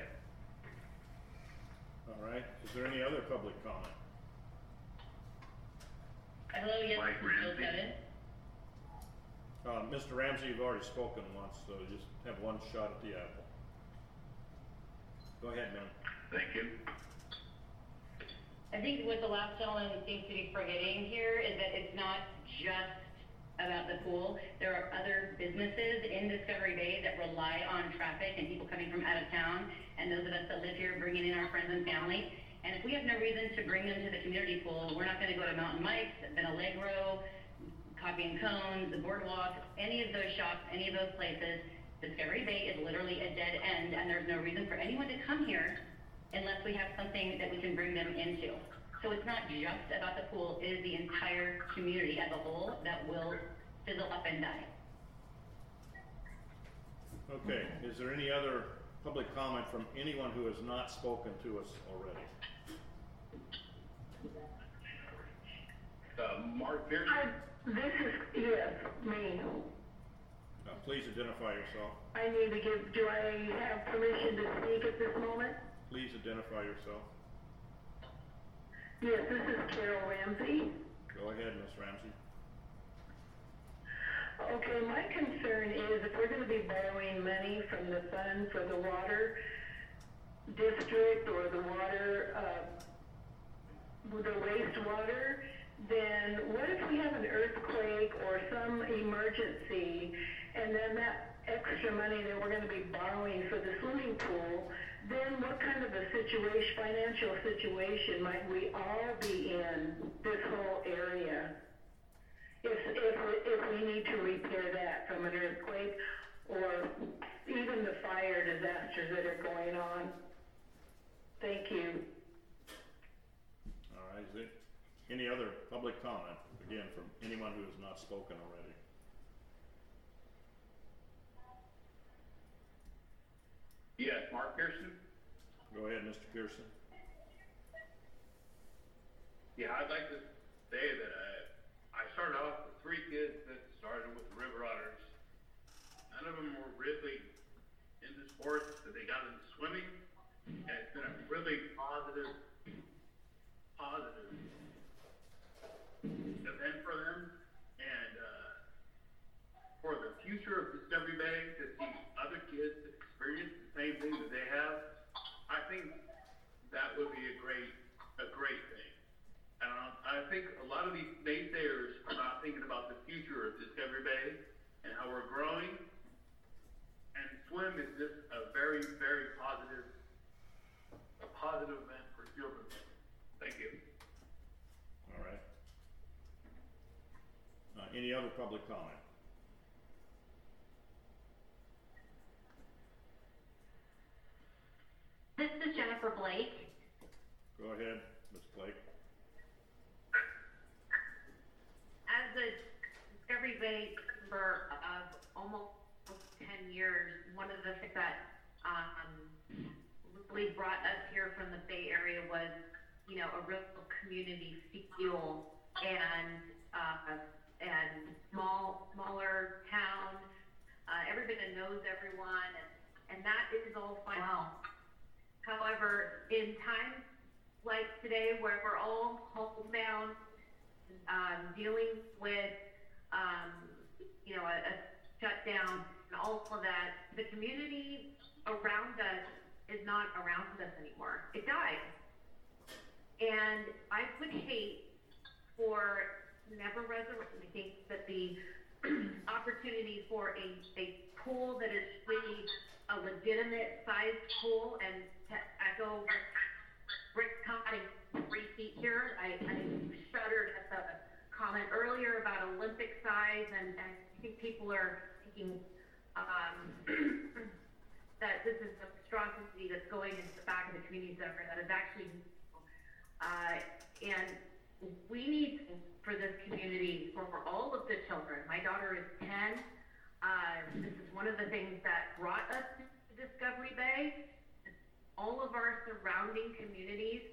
All right. Is there any other public comment? Hello, yes, Mike this is Bill Ramsey. Cutted. Mr. Ramsey, you've already spoken once, so you just have one shot at the apple. Go ahead, ma'am. Thank you. I think what the last gentleman seems to be forgetting here is that it's not just about the pool. There are other businesses in Discovery Bay that rely on traffic and people coming from out of town, and those of us that live here bringing in our friends and family. And if we have no reason to bring them to the community pool, we're not going to go to Mountain Mike's, Van Allegro, Coffee and Cones, the Boardwalk, any of those shops, any of those places. Discovery Bay is literally a dead end, and there's no reason for anyone to come here unless we have something that we can bring them into. So it's not just about the pool, it is the entire community as a whole that will fizzle up and die. Okay, is there any other public comment from anyone who has not spoken to us already? Mark Pearson. This is, yes, me. Please identify yourself. I need to give, do I have permission to speak at this moment? Please identify yourself. Yes, this is Carol Ramsey. Go ahead, Ms. Ramsey. Okay, my concern is is if we're gonna be borrowing money from the fund for the water district or the water, the wastewater, then what if we have an earthquake or some emergency, and then that extra money that we're gonna be borrowing for the swimming pool, then what kind of a situation, financial situation might we all be in, this whole area? If we need to repair that from an earthquake or even the fire disasters that are going on. Thank you. All right, is there any other public comment, again, from anyone who has not spoken already? Yes, Mark Pearson. Go ahead, Mr. Pearson. Yeah, I'd like to say that I started off with 3 kids that started with the River Otters. None of them were really into sports, but they got into swimming, and it's been a really positive event for them. And for the future of Discovery Bay, to see other kids experience the same thing that they have, I think that would be a great thing. And I think a lot of these naysayers are not thinking about the future of Discovery Bay and how we're growing. And swim is just a very, very positive event for children. Thank you. All right. Any other public comment? This is Jennifer Blake. Go ahead, Ms. Blake. As a Discovery Bay member of almost 10 years, one of the things that really brought us here from the Bay Area was, you know, a real community feel and smaller town. Everybody knows everyone, and that is all fine. Wow. However, in times like today, where we're all homebound, dealing with, you know, a shutdown and all of that, the community around us is not around us anymore. It died. And I would hate for never resurrect. I think that the opportunity for a pool that is really a legitimate sized pool, and to echo Rick's comment, 3 feet here, I shuddered at the comment earlier about Olympic size, and I think people are thinking that this is a monstrosity that's going into the back of the community center that is actually, and we need for this community, for all of the children. My daughter is 10. This is one of the things that brought us to Discovery Bay. All of our surrounding communities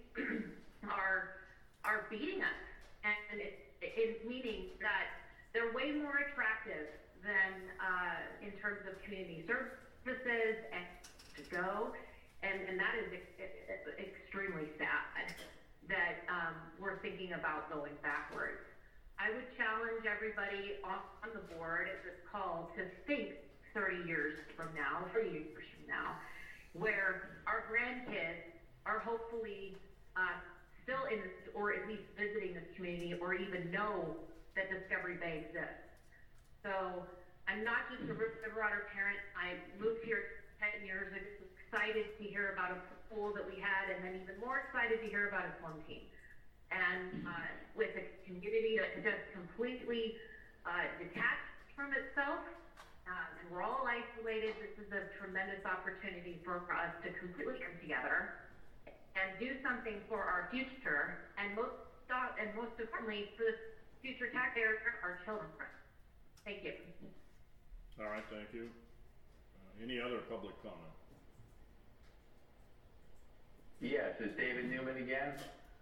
are beating us, and it's meaning that they're way more attractive than in terms of community services and to go, and that is extremely sad that we're thinking about going backwards. I would challenge everybody on the board at this call to think 30 years from now, 30 years from now, where our grandkids are hopefully still in, or at least visiting this community, or even know that Discovery Bay exists. So I'm not just a River Otter parent. I moved here 10 years ago, excited to hear about a pool that we had, and then even more excited to hear about a swim team. And with a community that is just completely detached from itself, and we're all isolated, this is a tremendous opportunity for us to completely come together and do something for our future, and most importantly, for the future taxpayers, our children. Thank you. All right, thank you. Any other public comment? Yes, it's David Newman again.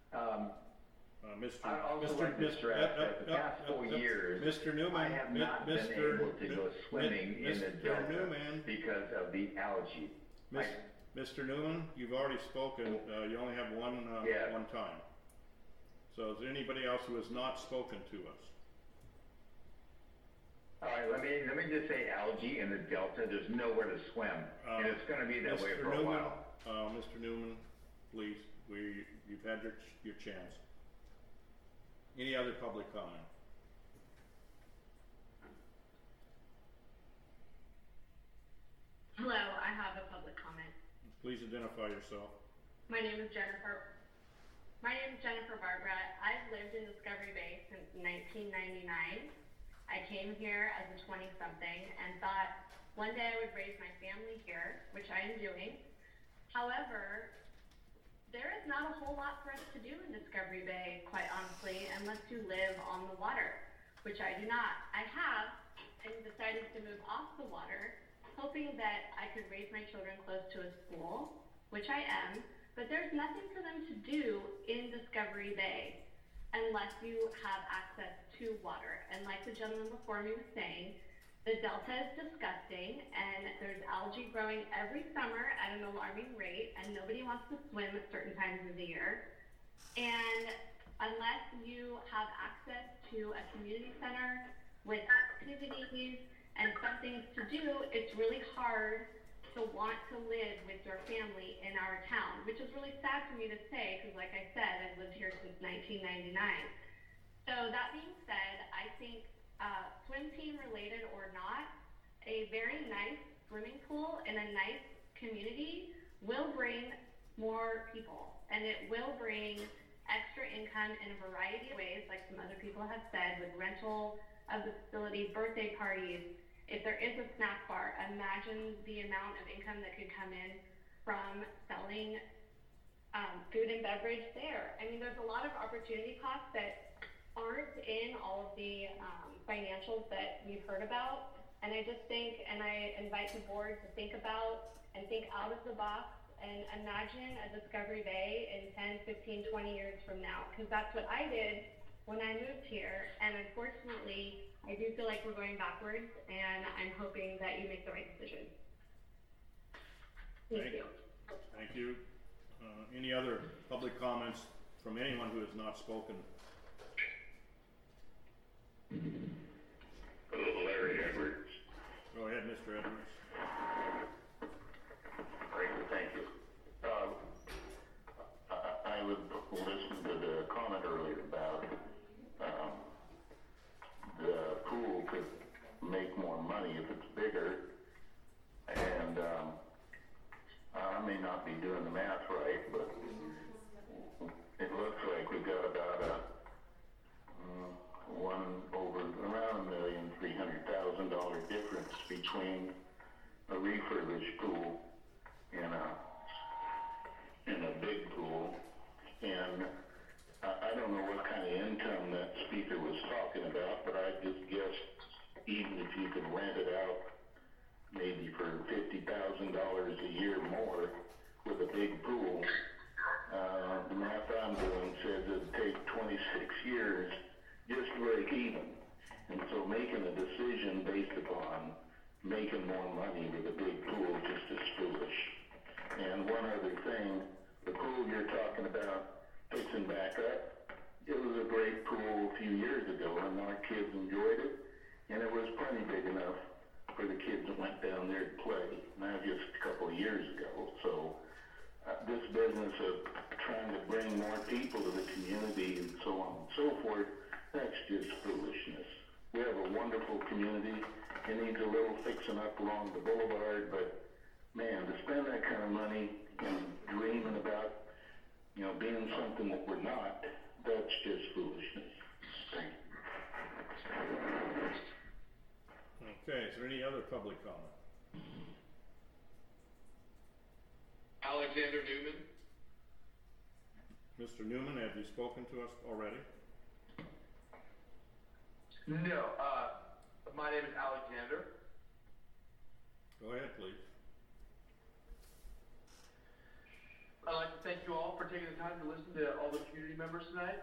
I'd also Mr. like to stress that the past 4 years, Mr. Newman, I have not been able to go swimming in the Delta because of the algae. Mr. Newman, you've already spoken. You only have one time. So is there anybody else who has not spoken to us? All right, let me me just say algae in the delta, there's nowhere to swim, and it's gonna be that way for a while. Mr. Newman, please, you've had your chance. Any other public comment? Hello, I have a public comment. Please identify yourself. My name is Jennifer Barbara. I've lived in Discovery Bay since 1999. I came here as a 20-something and thought one day I would raise my family here, which I am doing. However, there is not a whole lot for us to do in Discovery Bay, quite honestly, unless you live on the water, which I do not. I have, and decided to move off the water, hoping that I could raise my children close to a school, which I am, but there's nothing for them to do in Discovery Bay unless you have access to water. And like the gentleman before me was saying, the delta is disgusting, and there's algae growing every summer at an alarming rate, and nobody wants to swim at certain times of the year. And unless you have access to a community center with activities and some things to do, it's really hard to want to live with your family in our town, which is really sad for me to say, because like I said, I've lived here since 1999. So that being said, I think swim team related or not, a very nice swimming pool in a nice community will bring more people, and it will bring extra income in a variety of ways, like some other people have said, with rental of the facility, birthday parties. If there is a snack bar, imagine the amount of income that could come in from selling food and beverage there. I mean, there's a lot of opportunity costs that aren't in all of the financials that we've heard about. And I just think, and I invite the board to think about and think out of the box and imagine a Discovery Bay in 10, 15, 20 years from now. Because that's what I did when I moved here. And unfortunately, I do feel like we're going backwards, and I'm hoping that you make the right decision. Thank you. Thank you. Any other public comments from anyone who has not spoken? Larry Edwards. Go ahead, Mr. Edwards. Great, thank you. I was listening to the comment earlier about the pool could make more money if it's bigger, and I may not be doing the math right, but it looks like we've got about around $1,300,000 difference between a refurbished pool and a big pool, and I don't know what kind of income that speaker was talking about, but I just guess even if you could rent it out maybe for $50,000 a year more with a big pool, the math I'm doing says it'd take 26 years just to break even. And so making a decision based upon making more money with a big pool just is foolish. And one other thing, the pool you're talking about fixing back up, it was a great pool a few years ago, and our kids enjoyed it, and it was plenty big enough for the kids that went down there to play. And that was just a couple of years ago. So this business of trying to bring more people to the community and so on and so forth, that's just foolishness. We have a wonderful community. It needs a little fixing up along the boulevard, but man, to spend that kind of money and dreaming about, being something that we're not, that's just foolishness. Thank you. Okay, is there any other public comment? Alexander Newman. Mr. Newman, have you spoken to us already? No, my name is Alexander. Go ahead, please. I'd like to thank you all for taking the time to listen to all the community members tonight.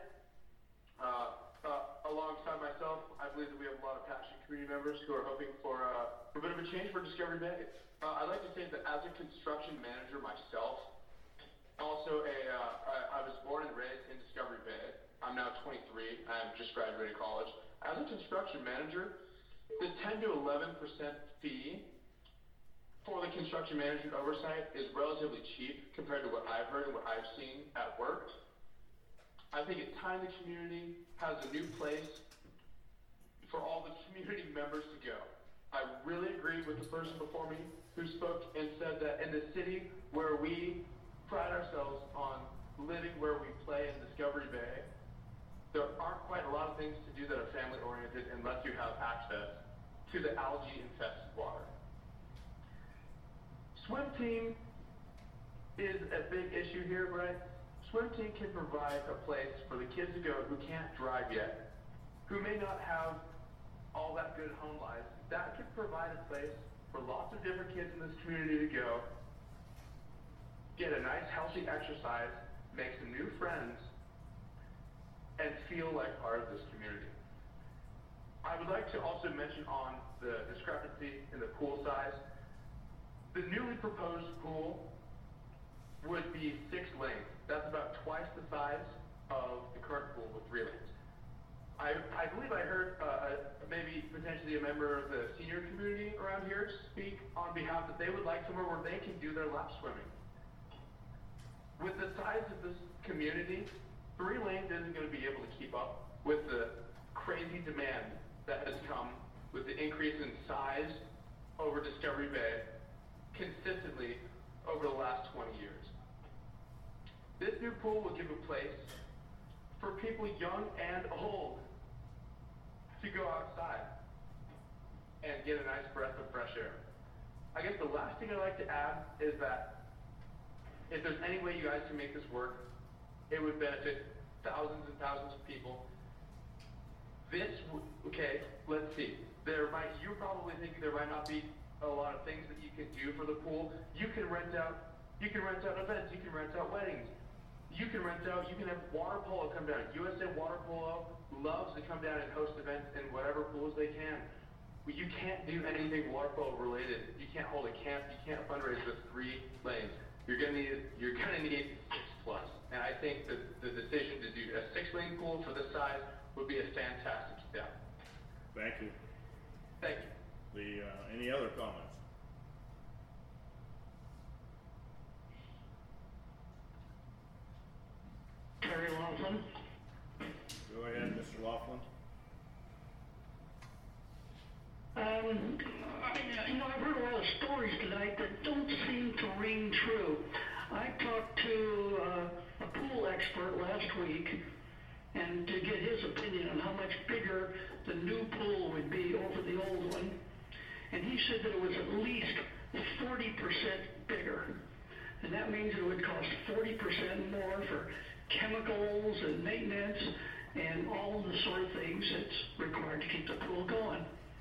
Alongside myself, I believe that we have a lot of passionate community members who are hoping for a bit of a change for Discovery Bay. I'd like to say that as a construction manager myself, also I was born and raised in Discovery Bay. I'm now 23. I have just graduated college. As a construction manager, the 10 to 11% fee for the construction management oversight is relatively cheap compared to what I've heard and what I've seen at work. I think it's time the community has a new place for all the community members to go. I really agree with the person before me who spoke and said that in the city where we pride ourselves on living where we play in Discovery Bay, there aren't quite a lot of things to do that are family oriented unless you have access to the algae infested water. Swim team is a big issue here, right? Swim team can provide a place for the kids to go who can't drive yet, who may not have all that good home lives. That could provide a place for lots of different kids in this community to go, get a nice healthy exercise, make some new friends, and feel like part of this community. I would like to also mention on the discrepancy in the pool size. The newly proposed pool would be 6 lanes. That's about twice the size of the current pool with 3 lanes. I believe I heard maybe potentially a member of the senior community around here speak on behalf that they would like somewhere where they can do their lap swimming. With the size of this community, 3 lanes isn't going to be able to keep up with the crazy demand that has come with the increase in size over Discovery Bay consistently over the last 20 years. This new pool will give a place for people young and old to go outside and get a nice breath of fresh air. I guess the last thing I'd like to add is that if there's any way you guys can make this work, it would benefit thousands and thousands of people. Okay, let's see. You're probably thinking there might not be a lot of things that you can do for the pool. You can rent out events, you can rent out weddings. You can have water polo come down. USA Water Polo loves to come down and host events in whatever pools they can. You can't do anything water polo related. You can't hold a camp, you can't fundraise with 3 lanes. You're gonna need 6 plus. And I think that the decision to do a 6-lane pool for this size would be a fantastic step. Thank you. Thank you. Any other comments? Terry Laughlin. Go ahead, Mr. Laughlin. I've heard a lot of stories tonight that don't seem to ring true. I talked to a pool expert last week and to get his opinion on how much bigger the new pool would be over the old one. And he said that it was at least 40% bigger. And that means it would cost 40% more for chemicals and maintenance and all the sort of things that's required to keep the pool going.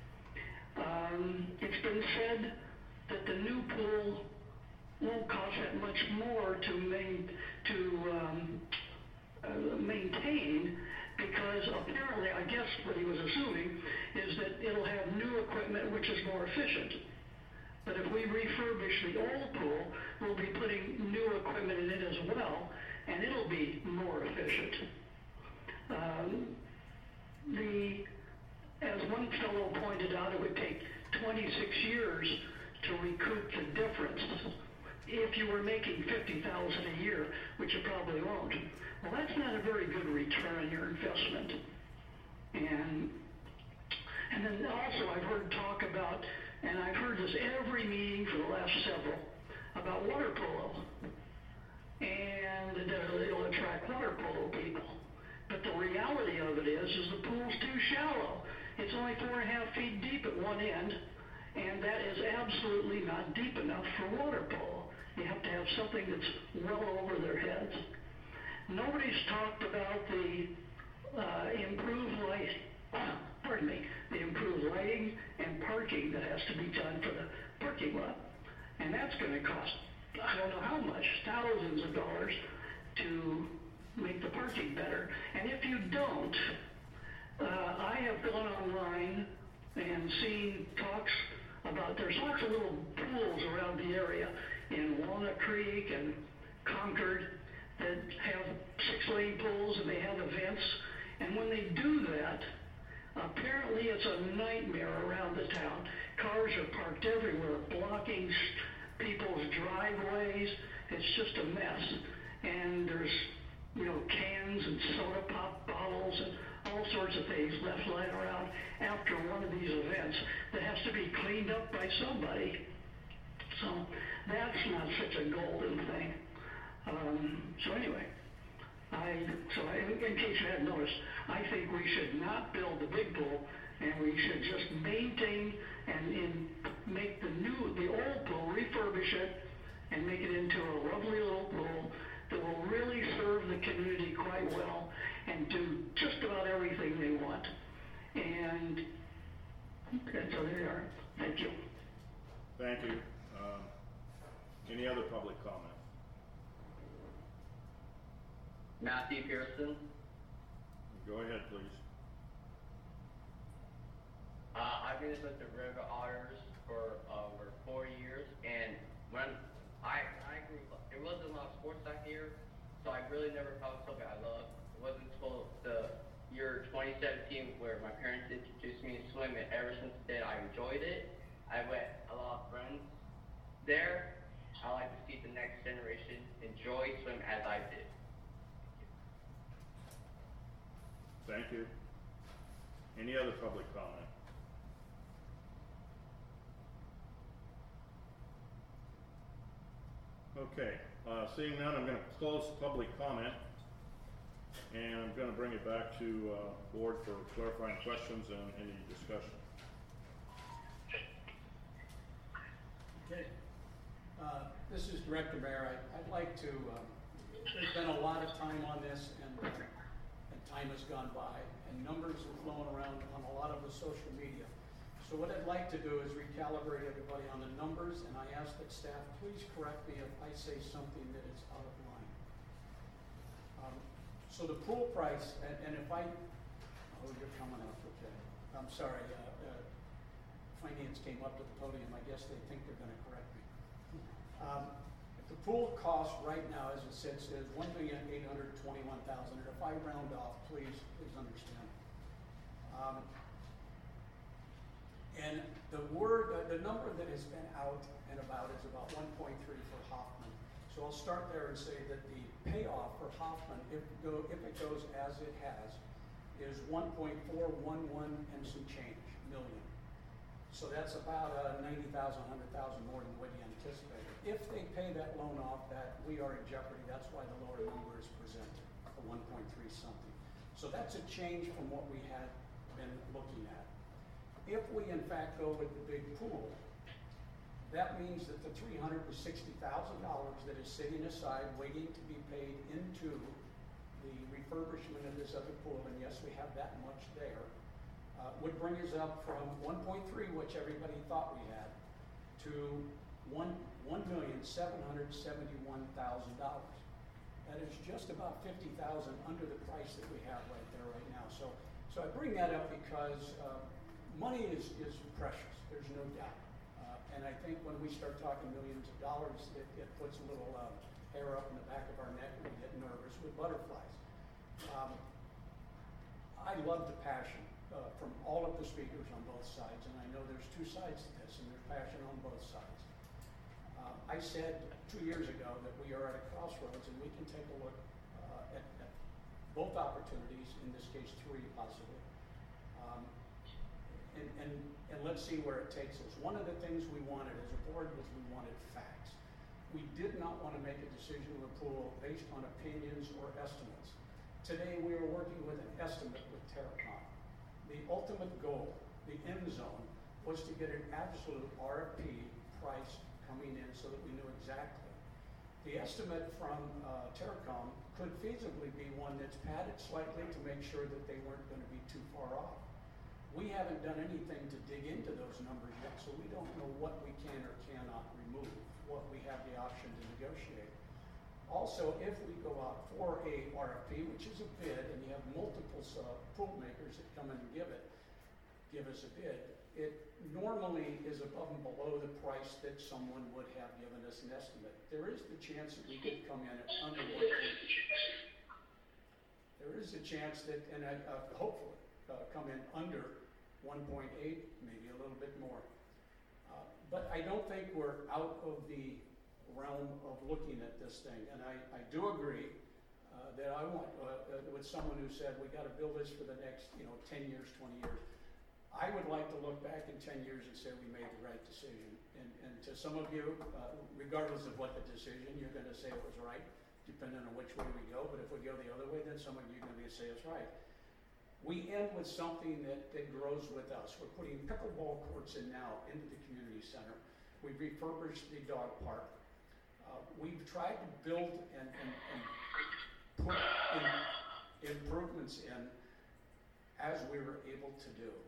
It's been said that the new pool won't cost that much more to maintain because apparently, I guess what he was assuming is that it'll have new equipment which is more efficient. But if we refurbish the old pool, we'll be putting new equipment in it as well, and it'll be more efficient. As one fellow pointed out, it would take 26 years to recoup the difference if you were making $50,000 a year, which you probably won't. Well, that's not a very good return on your investment. And then also I've heard talk about, and I've heard this every meeting for the last several, about water polo. And it'll attract water polo people. But the reality of it is the pool's too shallow. It's only 4.5 feet deep at one end, and that is absolutely not deep enough for water polo. You have to have something that's well over their heads. Nobody's talked about the improved lighting and parking that has to be done for the parking lot. And that's going to cost, I don't know how much, thousands of dollars to make the parking better. And if you don't, I have gone online and seen talks about, there's lots of little pools around the area in Walnut Creek and Concord that have 6-lane pools and they have events. And when they do that, Apparently it's a nightmare around the town. Cars are parked everywhere, blocking people's driveways. It's just a mess. And there's, cans and soda pop bottles and all sorts of things left lying around after one of these events that has to be cleaned up by somebody. So that's not such a golden thing. So anyway, in case you hadn't noticed, I think we should not build the big pool, and we should just maintain and make the old pool, refurbish it, and make it into a lovely little pool that will really serve the community quite well and do just about everything they want. And okay, so there you are. Thank you. Thank you. Any other public comment? Matthew Pearson. Go ahead, please. I've been with the River Otters for over 4 years, and when I grew up, there wasn't a lot of sports back here, so I really never found something I loved. It wasn't until the year 2017 where my parents introduced me to swim, and ever since then I enjoyed it. I met a lot of friends there. I like to see the next generation enjoy swim as I did. Thank you. Any other public comment? Okay, seeing none, I'm going to close public comment, and I'm going to bring it back to board for clarifying questions and any discussion. Okay. This is Director Mayer. I'd like to, there's been a lot of time on this, and time has gone by, and numbers are flowing around on a lot of the social media. So what I'd like to do is recalibrate everybody on the numbers, and I ask that staff please correct me if I say something that is out of line. So the pool price, and if you're coming up, okay. I'm sorry, finance came up to the podium. I guess they think they're going to correct me. If the pool cost right now, as it says, $1,821,000, and if I round off, please understand. And the number that has been out and about is about 1.3 for Hoffman. So I'll start there and say that the payoff for Hoffman, if it goes as it has, is 1.411 and some change million. So that's about 90,000, 100,000 more than what you anticipated. If they pay that loan off, that we are in jeopardy. That's why the lower number is presented, the 1.3 something. So that's a change from what we had been looking at. If we in fact go with the big pool, that means that the $360,000 that is sitting aside waiting to be paid into the refurbishment of this other pool, and yes, we have that much there, would bring us up from 1.3, which everybody thought we had, to $1,771,000. That is just about $50,000 under the price that we have right there right now. So I bring that up because money is precious, there's no doubt. And I think when we start talking millions of dollars, it puts a little hair up in the back of our neck and we get nervous with butterflies. I love the passion from all of the speakers on both sides, and I know there's two sides to this, and there's passion on both sides. I said 2 years ago that we are at a crossroads, and we can take a look at both opportunities, in this case 3 possibly, and let's see where it takes us. One of the things we wanted as a board was we wanted facts. We did not want to make a decision on a pool based on opinions or estimates. Today we are working with an estimate with Terracom. The ultimate goal, the end zone, was to get an absolute RFP price coming in so that we knew exactly. The estimate from Terracom could feasibly be one that's padded slightly to make sure that they weren't going to be too far off. We haven't done anything to dig into those numbers yet, so we don't know what we can or cannot remove, what we have the option to negotiate. Also, if we go out for a RFP, which is a bid, and you have multiple pool makers that come in and give us a bid, it normally is above and below the price that someone would have given us an estimate. There is the chance that we could come in at under 1.3. There is a chance that, and hopefully, come in under 1.8, maybe a little bit more. But I don't think we're out of the realm of looking at this thing. And I do agree that I want, with someone who said we got to build this for the next 10 years, 20 years. I would like to look back in 10 years and say we made the right decision. And to some of you, regardless of what the decision, you're going to say it was right, depending on which way we go. But if we go the other way, then some of you are going to say it's right. We end with something that grows with us. We're putting pickleball courts in now into the community center. We've refurbished the dog park. We've tried to build and put improvements in as we were able to do.